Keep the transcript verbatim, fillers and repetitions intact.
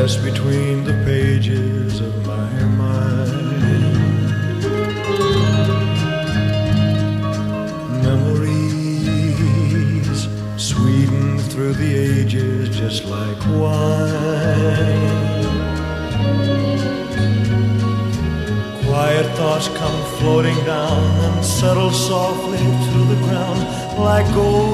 just between the pages of my mind. Memories sweetened through the ages just like wine. Quiet thoughts come floating down and settle softly to the ground like gold.